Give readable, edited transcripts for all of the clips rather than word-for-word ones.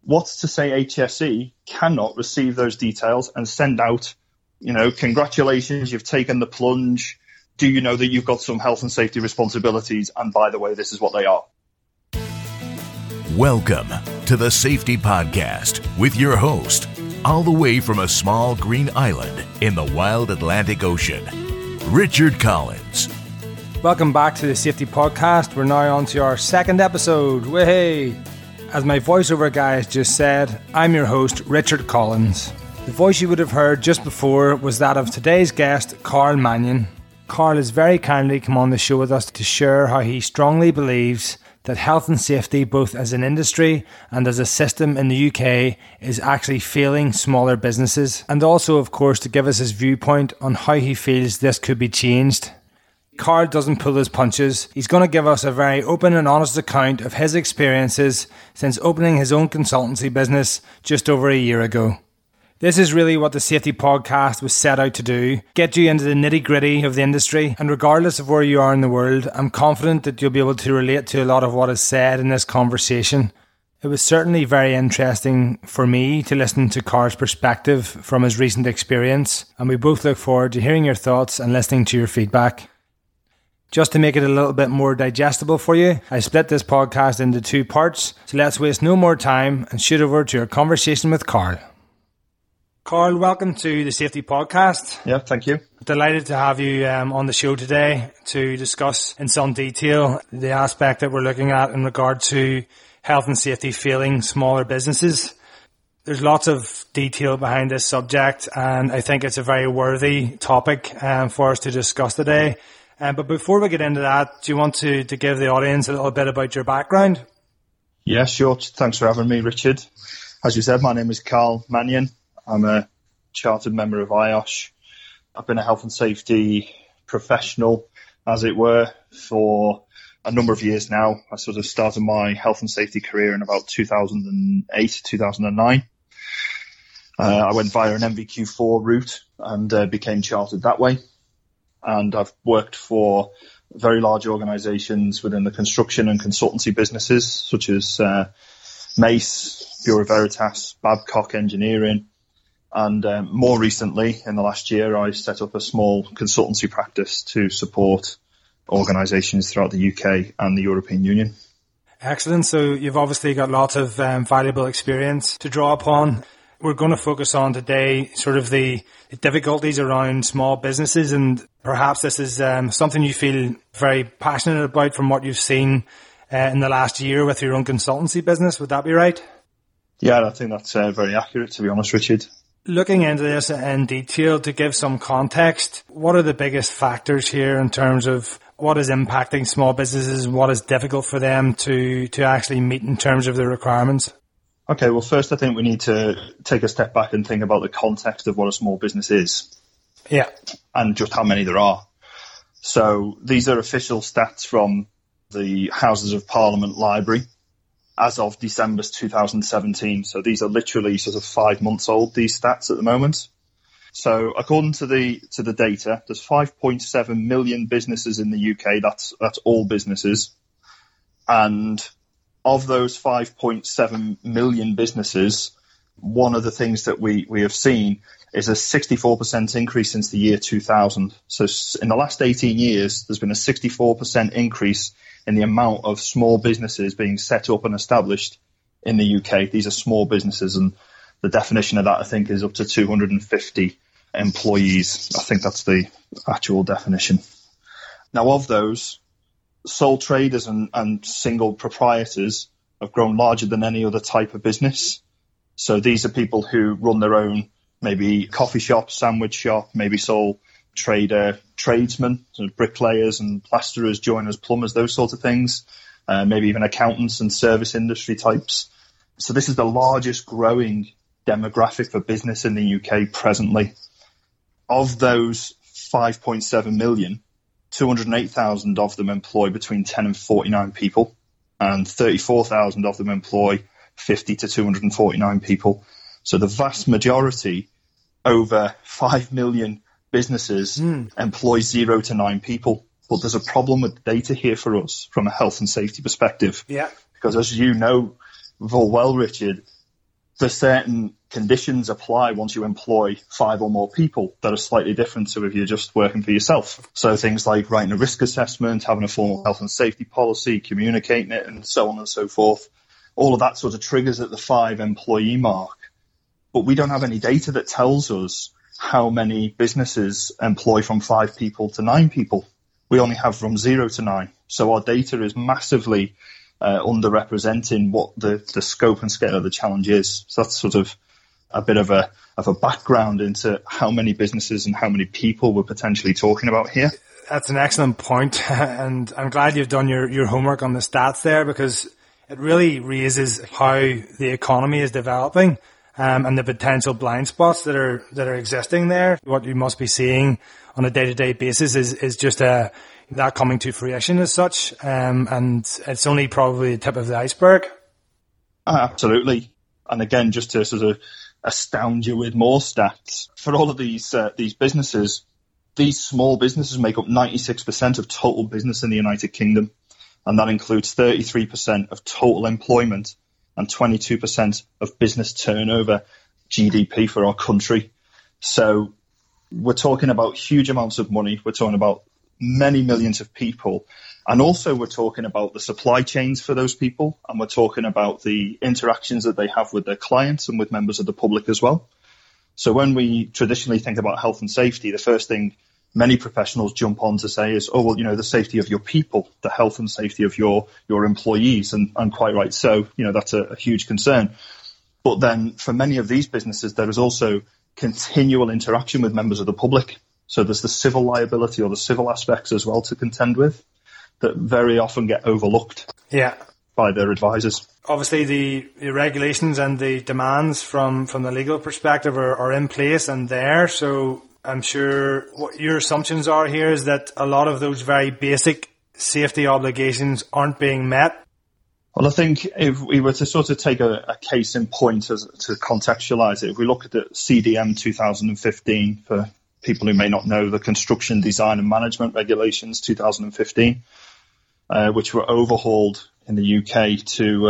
what's to say HSE cannot receive those details and send out, congratulations, you've taken the plunge. Do you know that you've got some health and safety responsibilities? And by the way, this is what they are. Welcome to the Safety Podcast with your host, all the way from a small green island in the wild Atlantic Ocean, Richard Collins. Welcome back to the Safety Podcast. We're now on to our second episode. Way! As my voiceover guys just said, I'm your host, Richard Collins. The voice you would have heard just before was that of today's guest, Carl Mannion. Carl has very kindly come on the show with us to share how he strongly believes that health and safety, both as an industry and as a system in the UK, is actually failing smaller businesses, and also, of course, to give us his viewpoint on how he feels this could be changed. Carl doesn't pull his punches. He's going to give us a very open and honest account of his experiences since opening his own consultancy business just over a year ago. This is really what the Safety Podcast was set out to do, get you into the nitty-gritty of the industry, and regardless of where you are in the world, I'm confident that you'll be able to relate to a lot of what is said in this conversation. It was certainly very interesting for me to listen to Carl's perspective from his recent experience, and we both look forward to hearing your thoughts and listening to your feedback. Just to make it a little bit more digestible for you, I split this podcast into two parts, so let's waste no more time and shoot over to our conversation with Carl. Carl, welcome to the Safety Podcast. Yeah, thank you. Delighted to have you on the show today to discuss in some detail the aspect that we're looking at in regard to health and safety failing smaller businesses. There's lots of detail behind this subject, and I think it's a very worthy topic for us to discuss today. But before we get into that, do you want to give the audience a little bit about your background? Yeah, sure. Thanks for having me, Richard. As you said, my name is Carl Mannion. I'm a chartered member of IOSH. I've been a health and safety professional, as it were, for a number of years now. I sort of started my health and safety career in about 2008, 2009. I went via an NVQ4 route and became chartered that way. And I've worked for very large organisations within the construction and consultancy businesses, such as Mace, Bureau Veritas, Babcock Engineering. And more recently, in the last year, I set up a small consultancy practice to support organisations throughout the UK and the European Union. Excellent. So you've obviously got lots of valuable experience to draw upon. We're going to focus on today sort of the difficulties around small businesses, and perhaps this is something you feel very passionate about from what you've seen in the last year with your own consultancy business. Would that be right? Yeah, I think that's very accurate, to be honest, Richard. Looking into this in detail, to give some context, what are the biggest factors here in terms of what is impacting small businesses and what is difficult for them to actually meet in terms of the requirements? Okay, well, first I think we need to take a step back and think about the context of what a small business is. Yeah. And just how many there are. So these are official stats from the Houses of Parliament Library as of December 2017. So these are literally sort of 5 months old, these stats at the moment. So according to the data, there's 5.7 million businesses in the UK. That's all businesses. And of those 5.7 million businesses, one of the things that we have seen is a 64% increase since the year 2000. So in the last 18 years, there's been a 64% increase in the amount of small businesses being set up and established in the UK. These are small businesses, and the definition of that, I think, is up to 250 employees. I think that's the actual definition. Now, of those, sole traders and single proprietors have grown larger than any other type of business. So these are people who run their own, maybe coffee shop, sandwich shop, maybe sole trader, tradesmen, so bricklayers and plasterers, joiners, plumbers, those sorts of things, maybe even accountants and service industry types. So this is the largest growing demographic for business in the UK presently. Of those 5.7 million, 208,000 of them employ between 10 and 49 people, and 34,000 of them employ 50 to 249 people. So the vast majority, over 5 million businesses, employ 0 to 9 people. But there's a problem with the data here for us from a health and safety perspective. Yeah. Because as you know full well, Richard, there's certain conditions apply once you employ 5 or more people that are slightly different to if you're just working for yourself. So things like writing a risk assessment, having a formal health and safety policy, communicating it, and so on and so forth. All of that sort of triggers at the 5 employee mark. But we don't have any data that tells us how many businesses employ from 5 people to 9 people. We only have from 0 to 9. So our data is massively underrepresenting what the scope and scale of the challenge is. So that's sort of a bit of a background into how many businesses and how many people we're potentially talking about here. That's an excellent point, and I'm glad you've done your homework on the stats there, because it really raises how the economy is developing and the potential blind spots that are existing there. What you must be seeing on a day-to-day basis is just that coming to fruition as such, and it's only probably the tip of the iceberg. Absolutely. And again, just to sort of astound you with more stats, for all of these businesses, these small businesses make up 96% of total business in the United Kingdom, and that includes 33% of total employment and 22% of business turnover, GDP for our country. So we're talking about huge amounts of money. We're talking about many millions of people. And also we're talking about the supply chains for those people. And we're talking about the interactions that they have with their clients and with members of the public as well. So when we traditionally think about health and safety, the first thing many professionals jump on to say is, oh, well, the safety of your people, the health and safety of your employees. And quite right. So, that's a huge concern. But then for many of these businesses, there is also continual interaction with members of the public. So there's the civil liability or the civil aspects as well to contend with that very often get overlooked by their advisors. Obviously, the regulations and the demands from the legal perspective are in place and there. So I'm sure what your assumptions are here is that a lot of those very basic safety obligations aren't being met. Well, I think if we were to sort of take a case in point to contextualize it, if we look at the CDM 2015, for people who may not know, the Construction Design and Management Regulations 2015, which were overhauled in the UK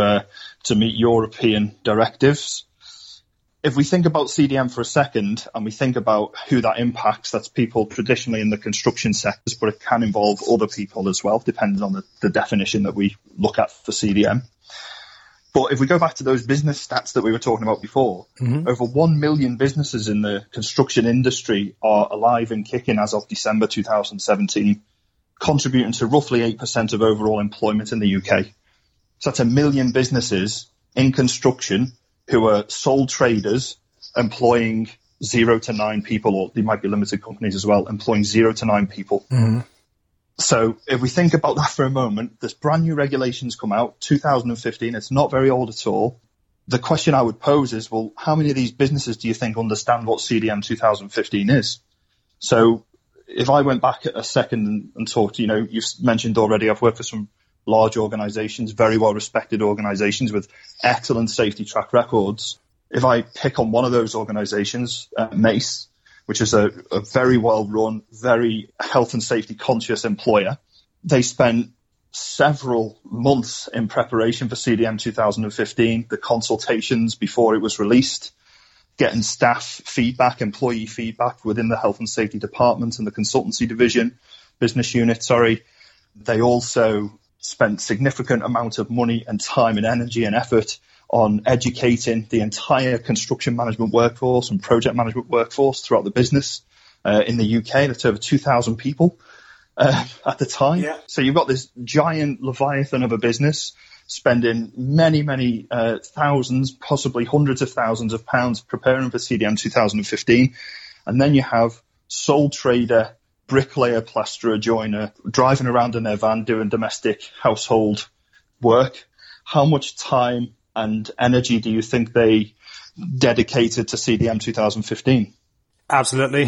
to meet European directives. If we think about CDM for a second and we think about who that impacts, that's people traditionally in the construction sectors, but it can involve other people as well, depending on the definition that we look at for CDM. But if we go back to those business stats that we were talking about before, over 1 million businesses in the construction industry are alive and kicking as of December 2017, contributing to roughly 8% of overall employment in the UK. So that's 1 million businesses in construction who are sole traders employing 0 to 9 people, or they might be limited companies as well, employing 0 to 9 people. So if we think about that for a moment, there's brand new regulations come out, 2015. It's not very old at all. The question I would pose is, well, how many of these businesses do you think understand what CDM 2015 is? So if I went back a second and talked, you've mentioned already, I've worked for some large organizations, very well-respected organizations with excellent safety track records. If I pick on one of those organizations, Mace, which is a very well-run, very health and safety conscious employer, they spent several months in preparation for CDM 2015, the consultations before it was released, getting staff feedback, employee feedback within the health and safety department and the consultancy division, business unit, They also spent significant amount of money and time and energy and effort on educating the entire construction management workforce and project management workforce throughout the business. In the UK, that's over 2,000 people at the time. Yeah. So you've got this giant leviathan of a business spending many thousands, possibly hundreds of thousands of pounds preparing for CDM 2015. And then you have sole trader, bricklayer, plasterer, joiner, driving around in their van doing domestic household work. How much time and energy do you think they dedicated to CDM 2015? Absolutely.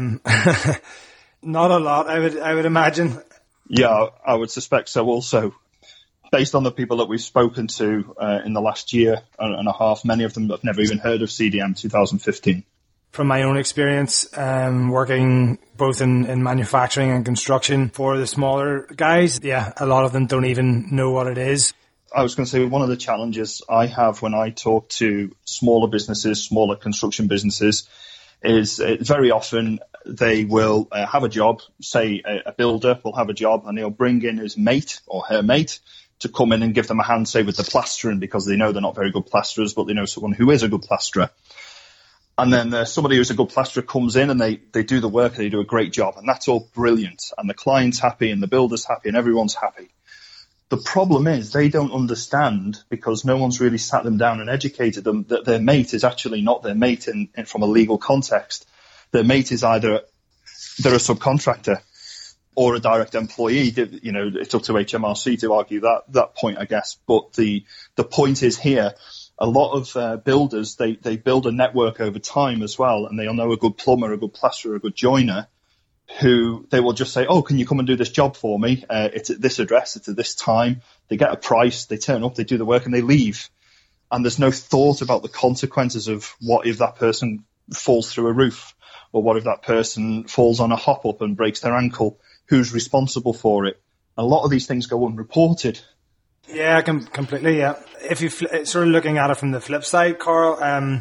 Not a lot, I would imagine. Yeah, I would suspect so also. Based on the people that we've spoken to in the last year and a half, many of them have never even heard of CDM 2015. From my own experience, working both in manufacturing and construction for the smaller guys, a lot of them don't even know what it is. I was going to say one of the challenges I have when I talk to smaller businesses, smaller construction businesses, is very often they will have a job, say a builder will have a job, and they'll bring in his mate or her mate to come in and give them a hand, say, with the plastering, because they know they're not very good plasterers, but they know someone who is a good plasterer. And then somebody who's a good plasterer comes in and they do the work and they do a great job, and that's all brilliant. And the client's happy and the builder's happy and everyone's happy. The problem is they don't understand, because no one's really sat them down and educated them, that their mate is actually not their mate from a legal context. Their mate is either they're a subcontractor or a direct employee. You know, it's up to HMRC to argue that point, I guess. But the point is here, a lot of builders, they build a network over time as well, and they'll know a good plumber, a good plasterer, a good joiner, who they will just say, oh, can you come and do this job for me? It's at this address, it's at this time. They get a price, they turn up, they do the work, and they leave. And there's no thought about the consequences of what if that person falls through a roof, or what if that person falls on a hop-up and breaks their ankle? Who's responsible for it? A lot of these things go unreported. Yeah, completely, yeah. If you sort of looking at it from the flip side, Carl,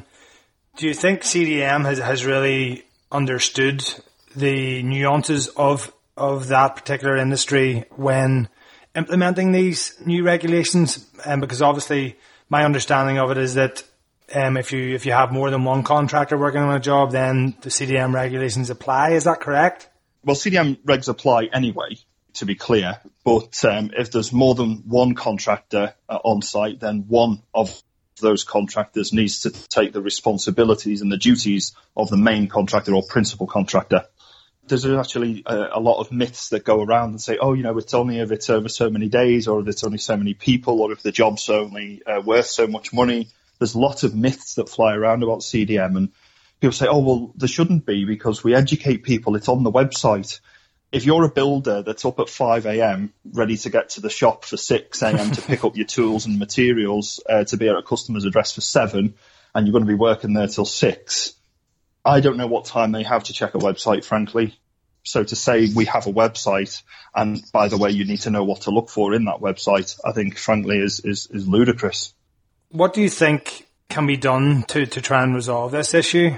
do you think CDM has really understood the nuances of that particular industry when implementing these new regulations? Because obviously my understanding of it is that if you have more than one contractor working on a job, then the CDM regulations apply. Is that correct? Well, CDM regs apply anyway, to be clear. But if there's more than one contractor on site, then one of those contractors needs to take the responsibilities and the duties of the main contractor or principal contractor. There's actually a lot of myths that go around and say, oh, you know, it's only if it's over so many days, or if it's only so many people, or if the job's only worth so much money. There's lots of myths that fly around about CDM, and people say, oh, well, there shouldn't be, because we educate people. It's on the website. If you're a builder that's up at 5 a.m. ready to get to the shop for 6 a.m. to pick up your tools and materials to be at a customer's address for 7, and you're going to be working there till 6, I don't know what time they have to check a website, frankly. So to say we have a website, and by the way, you need to know what to look for in that website, I think, frankly, is ludicrous. What do you think can be done to try and resolve this issue?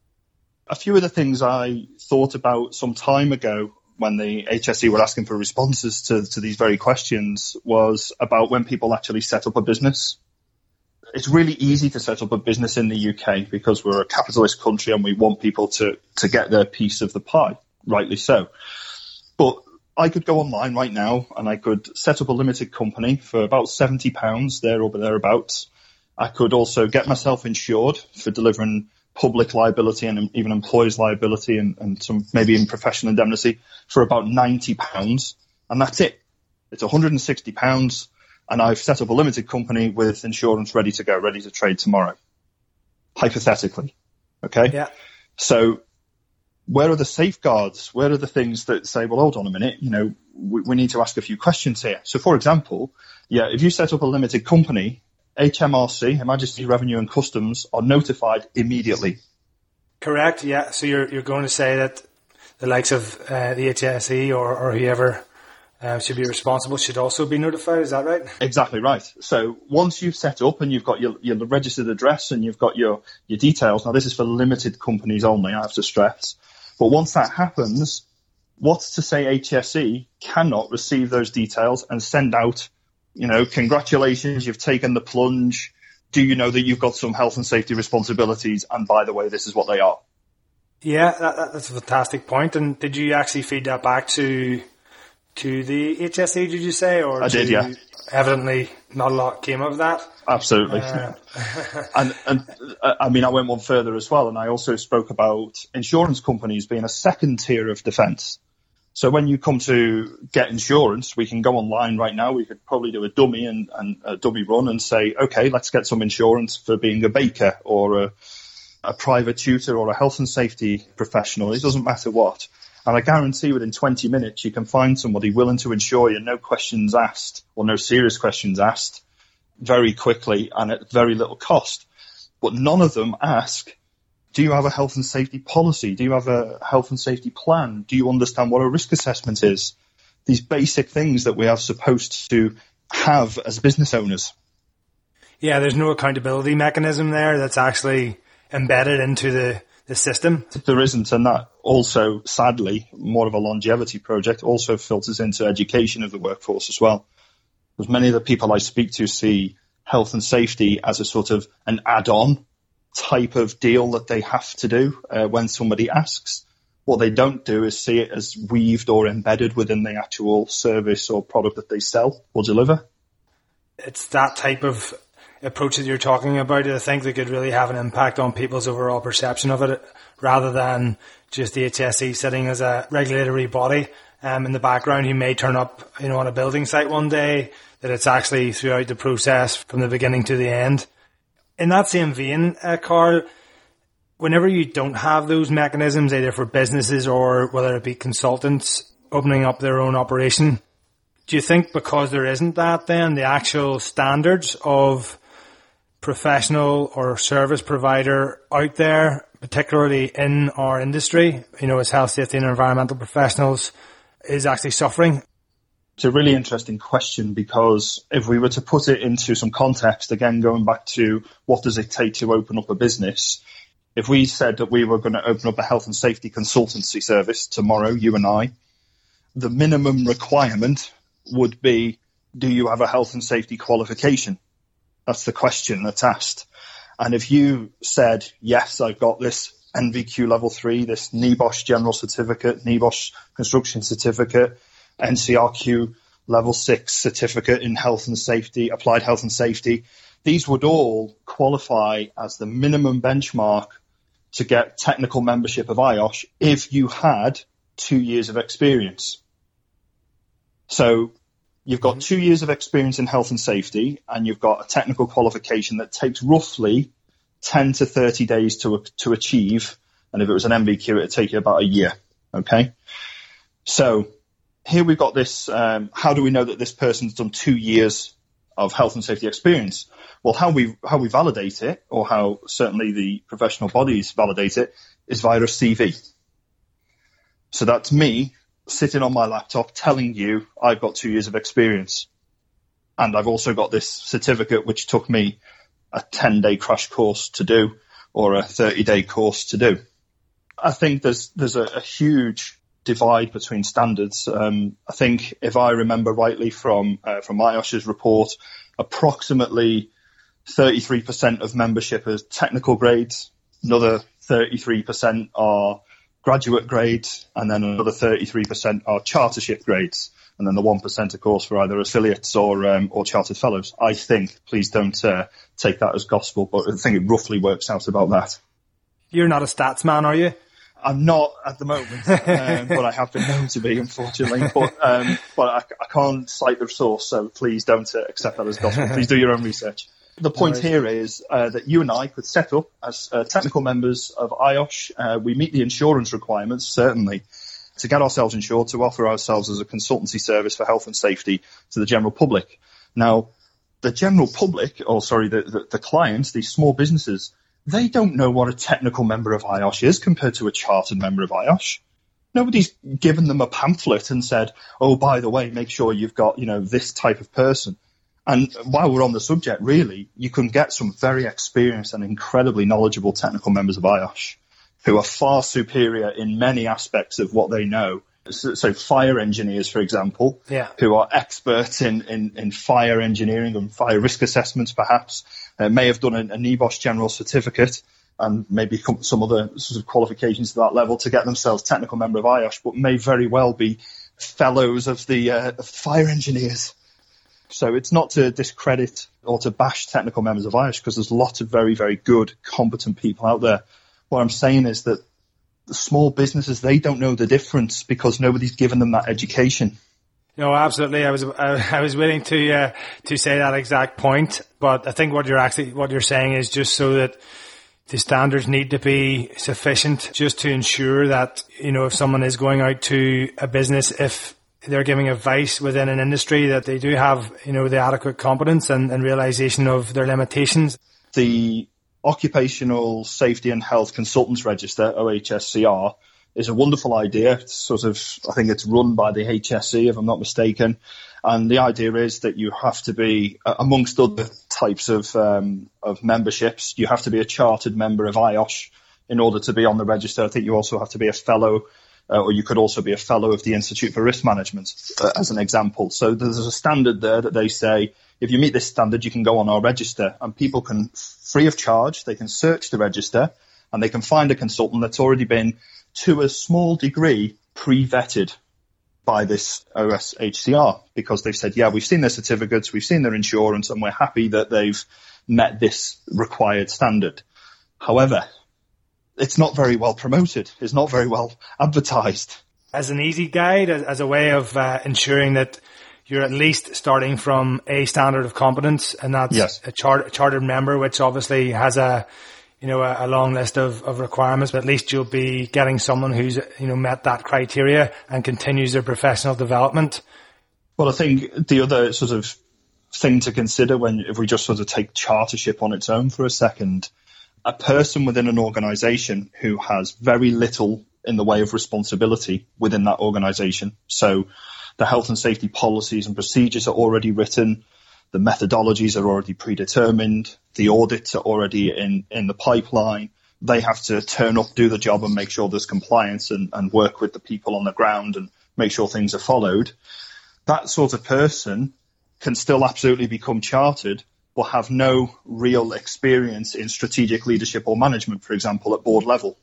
A few of the things I thought about some time ago when the HSE were asking for responses to these very questions was about when people actually set up a business. It's really easy to set up a business in the UK because we're a capitalist country and we want people to get their piece of the pie, rightly so. But I could go online right now and I could set up a limited company for about £70 there or thereabouts. I could also get myself insured for delivering public liability and even employer's liability and some maybe even professional indemnity for about £90. And that's it. It's £160. And I've set up a limited company with insurance ready to go, ready to trade tomorrow. Hypothetically. Okay? Yeah. So where are the safeguards? Where are the things that say, well, hold on a minute, you know, we need to ask a few questions here. So for example, if you set up a limited company, HMRC, Her Majesty's Revenue and Customs, are notified immediately. Correct, yeah. So you're going to say that the likes of the HSE or whoever should be responsible should also be notified, is that right? Exactly right. So once you've set up and you've got your registered address and you've got your details, now this is for limited companies only, I have to stress, but once that happens, what's to say HSE cannot receive those details and send out, you know, congratulations, you've taken the plunge. Do you know that you've got some health and safety responsibilities? And by the way, this is what they are. Yeah, that's a fantastic point. And did you actually feed that back to the HSE, did you say? Or I did, yeah. Evidently not a lot came of that. Absolutely. And I mean, I went one further as well. And I also spoke about insurance companies being a second tier of defence. So when you come to get insurance, we can go online right now. We could probably do a dummy and a dummy run and say, okay, let's get some insurance for being a baker or a private tutor or a health and safety professional. It doesn't matter what. And I guarantee within 20 minutes, you can find somebody willing to insure you, no questions asked or no serious questions asked, very quickly and at very little cost. But none of them ask, do you have a health and safety policy? Do you have a health and safety plan? Do you understand what a risk assessment is? These basic things that we are supposed to have as business owners. Yeah, there's no accountability mechanism there that's actually embedded into the system. There isn't, and that also, sadly, more of a longevity project, also filters into education of the workforce as well. Because many of the people I speak to see health and safety as a sort of an add-on type of deal that they have to do when somebody asks. What they don't do is see it as weaved or embedded within the actual service or product that they sell or deliver. It's that type of approach that you're talking about, I think, that could really have an impact on people's overall perception of it, rather than just the HSE sitting as a regulatory body in the background who may turn up, on a building site one day, that it's actually throughout the process from the beginning to the end. In that same vein, Carl, whenever you don't have those mechanisms, either for businesses or whether it be consultants opening up their own operation, do you think because there isn't that, then the actual standards of professional or service provider out there, particularly in our industry, as health, safety and environmental professionals, is actually suffering? It's a really interesting question, because if we were to put it into some context, again, going back to what does it take to open up a business, if we said that we were going to open up a health and safety consultancy service tomorrow, you and I, the minimum requirement would be, do you have a health and safety qualification? That's the question that's asked. And if you said, yes, I've got this NVQ level 3, this NEBOSH general certificate, NEBOSH construction certificate, NCRQ level 6 certificate in health and safety, applied health and safety, these would all qualify as the minimum benchmark to get technical membership of IOSH if you had 2 years of experience. So you've got 2 years of experience in health and safety, and you've got a technical qualification that takes roughly 10 to 30 days to achieve. And if it was an MVQ, it would take you about a year. Okay. So here we've got this. How do we know that this person's done 2 years of health and safety experience? Well, how we validate it, or how certainly the professional bodies validate it, is via a CV. So that's me sitting on my laptop telling you I've got 2 years of experience. And I've also got this certificate, which took me a 10-day crash course to do, or a 30-day course to do. I think there's a huge divide between standards. I think, if I remember rightly from IOSH's report, approximately 33% of membership is technical grades, another 33% are graduate grades, and then another 33% are chartership grades, and then the 1%, of course, for either affiliates or chartered fellows. I think, please don't take that as gospel, but I think it roughly works out about that. You're not a stats man, are you? I'm not at the moment, but I have been known to be, unfortunately. But I can't cite the source, so please don't accept that as gospel. Please do your own research. The point here is that you and I could set up as technical members of IOSH. We meet the insurance requirements, certainly, to get ourselves insured, to offer ourselves as a consultancy service for health and safety to the general public. Now, the general public, the clients, these small businesses, they don't know what a technical member of IOSH is compared to a chartered member of IOSH. Nobody's given them a pamphlet and said, oh, by the way, make sure you've got, this type of person. And while we're on the subject, really, you can get some very experienced and incredibly knowledgeable technical members of IOSH who are far superior in many aspects of what they know. So fire engineers, for example, who are experts in fire engineering and fire risk assessments, perhaps, may have done a NEBOSH general certificate and maybe some other sort of qualifications to that level to get themselves technical member of IOSH, but may very well be fellows of the fire engineers. So it's not to discredit or to bash technical members of IOSH, because there's lots of very, very good, competent people out there. What I'm saying is that the small businesses, they don't know the difference because nobody's given them that education. No, absolutely. I was willing to say that exact point, but I think what you're saying is just so that the standards need to be sufficient just to ensure that, if someone is going out to a business, if they're giving advice within an industry, that they do have, the adequate competence and realization of their limitations. The Occupational Safety and Health Consultants Register, OHSCR, is a wonderful idea. It's sort of, I think it's run by the HSE, if I'm not mistaken. And the idea is that you have to be, amongst other types of memberships, you have to be a chartered member of IOSH in order to be on the register. I think you also have to be a fellow, or you could also be a fellow of the Institute for Risk Management, as an example. So there's a standard there that they say, if you meet this standard, you can go on our register, and people can, free of charge, they can search the register and they can find a consultant that's already been, to a small degree, pre-vetted by this OSHCR, because they've said, yeah, we've seen their certificates, we've seen their insurance, and we're happy that they've met this required standard. However, it's not very well promoted. It's not very well advertised. As an easy guide, as a way of ensuring that you're at least starting from a standard of competence, and that's yes. a chartered member, which obviously has a long list of requirements, but at least you'll be getting someone who's, met that criteria and continues their professional development. Well, I think the other sort of thing to consider if we just sort of take chartership on its own for a second, a person within an organization who has very little in the way of responsibility within that organization. So the health and safety policies and procedures are already written. The methodologies are already predetermined. The audits are already in the pipeline. They have to turn up, do the job, and make sure there's compliance and work with the people on the ground and make sure things are followed. That sort of person can still absolutely become chartered, but have no real experience in strategic leadership or management, for example, at board level.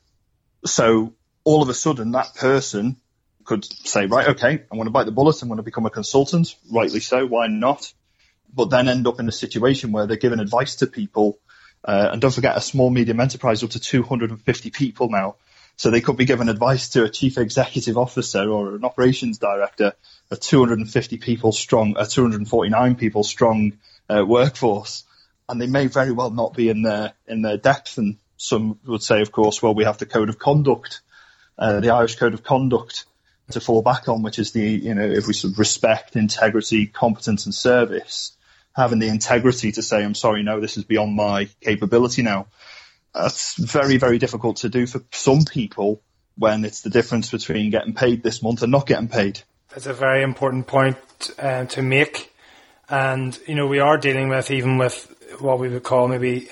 So all of a sudden, that person could say, right, okay, I'm going to bite the bullet. I'm going to become a consultant. Rightly so. Why not? But then end up in a situation where they're giving advice to people. And don't forget, a small medium enterprise up to 250 people now. So they could be giving advice to a chief executive officer or an operations director, a 250 people strong, a 249 people strong workforce. And they may very well not be in their depth. And some would say, of course, well, we have the code of conduct, the Irish Code of Conduct to fall back on, which is if we sort of respect, integrity, competence and service, having the integrity to say, I'm sorry, no, this is beyond my capability now. That's very, very difficult to do for some people when it's the difference between getting paid this month and not getting paid. That's a very important point to make. And, we are dealing with, even with what we would call maybe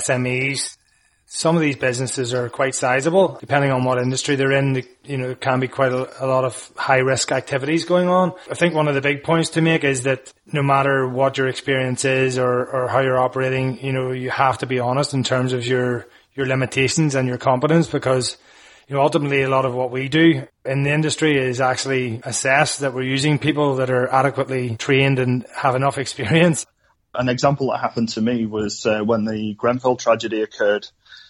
SMEs. Some of these businesses are quite sizable, depending on what industry they're in. There can be quite a lot of high risk activities going on. I think one of the big points to make is that no matter what your experience is or how you're operating, you have to be honest in terms of your limitations and your competence, because ultimately a lot of what we do in the industry is actually assess that we're using people that are adequately trained and have enough experience. An example that happened to me was when the Grenfell tragedy occurred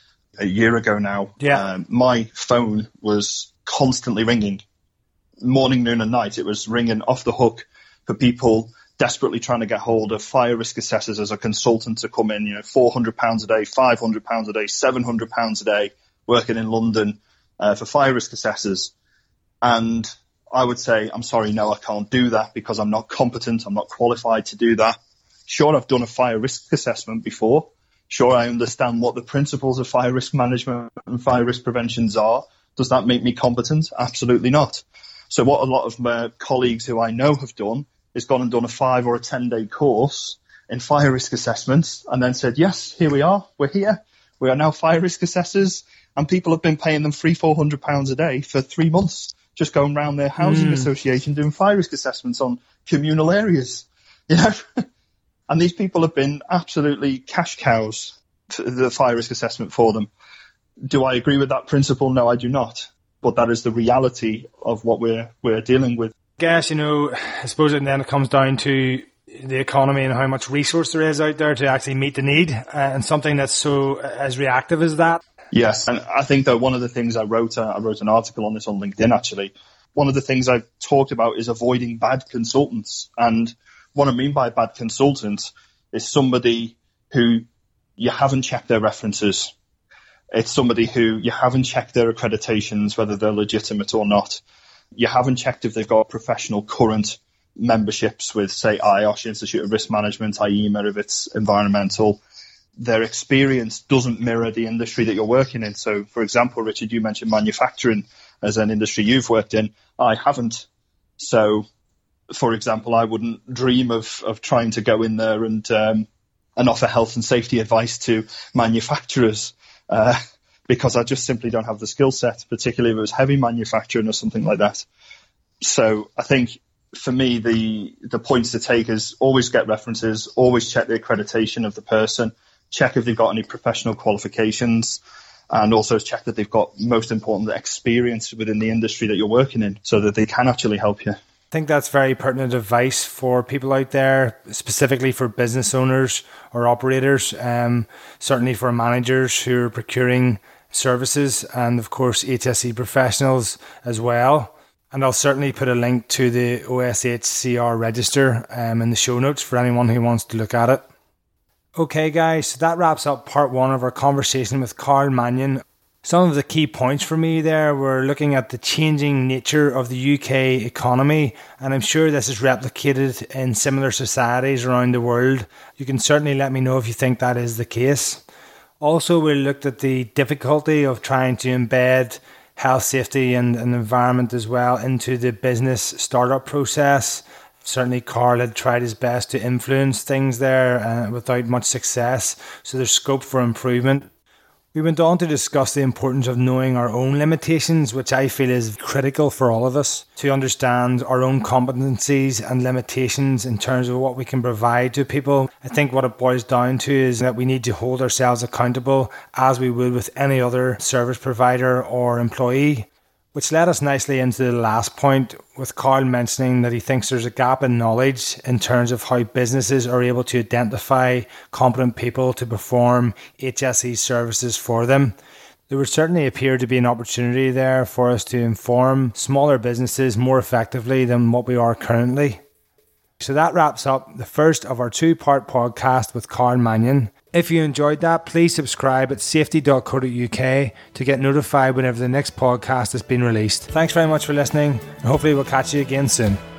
a year ago now. Yeah. My phone was constantly ringing, morning, noon and night. It was ringing off the hook for people desperately trying to get hold of fire risk assessors as a consultant to come in, £400 a day, £500 a day, £700 a day, working in London for fire risk assessors. And I would say, I'm sorry, no, I can't do that because I'm not competent. I'm not qualified to do that. Sure, I've done a fire risk assessment before. Sure, I understand what the principles of fire risk management and fire risk preventions are. Does that make me competent? Absolutely not. So what a lot of my colleagues who I know have done is gone and done a 5 or a 10-day course in fire risk assessments and then said, yes, here we are. We're here. We are now fire risk assessors, and people have been paying them £300-400 a day for 3 months, just going around their housing association doing fire risk assessments on communal areas. And these people have been absolutely cash cows to the fire risk assessment for them. Do I agree with that principle? No, I do not. But that is the reality of what we're dealing with. I guess, I suppose then it comes down to the economy and how much resource there is out there to actually meet the need, and something that's so as reactive as that. Yes, and I think that one of the things I wrote an article on this on LinkedIn actually. One of the things I've talked about is avoiding bad consultants. And what I mean by bad consultant is somebody who you haven't checked their references. It's somebody who you haven't checked their accreditations, whether they're legitimate or not. You haven't checked if they've got professional current memberships with, say, IOSH, Institute of Risk Management, IEMA if it's environmental. Their experience doesn't mirror the industry that you're working in. So, for example, Richard, you mentioned manufacturing. as an industry you've worked in. I haven't. So, for example, I wouldn't dream of trying to go in there and offer health and safety advice to manufacturers because I just simply don't have the skill set, particularly if it was heavy manufacturing or something like that. So I think for me, the points to take is always get references, always check the accreditation of the person, check if they've got any professional qualifications, and also check that they've got, most important, the experience within the industry that you're working in so that they can actually help you. I think that's very pertinent advice for people out there, specifically for business owners or operators, certainly for managers who are procuring services, and of course HSE professionals as well. And I'll certainly put a link to the OSHCR register in the show notes for anyone who wants to look at it. Okay guys, so that wraps up part 1 of our conversation with Carl Mannion. Some of the key points for me there were looking at the changing nature of the UK economy, and I'm sure this is replicated in similar societies around the world. You can certainly let me know if you think that is the case. Also, we looked at the difficulty of trying to embed health, safety and environment as well into the business startup process. Certainly Carl had tried his best to influence things there without much success, so there's scope for improvement. We went on to discuss the importance of knowing our own limitations, which I feel is critical for all of us, to understand our own competencies and limitations in terms of what we can provide to people. I think what it boils down to is that we need to hold ourselves accountable as we would with any other service provider or employee. Which led us nicely into the last point, with Carl mentioning that he thinks there's a gap in knowledge in terms of how businesses are able to identify competent people to perform HSE services for them. There would certainly appear to be an opportunity there for us to inform smaller businesses more effectively than what we are currently. So that wraps up the first of our 2-part podcast with Carl Mannion. If you enjoyed that, please subscribe at safety.co.uk to get notified whenever the next podcast has been released. Thanks very much for listening, and hopefully we'll catch you again soon.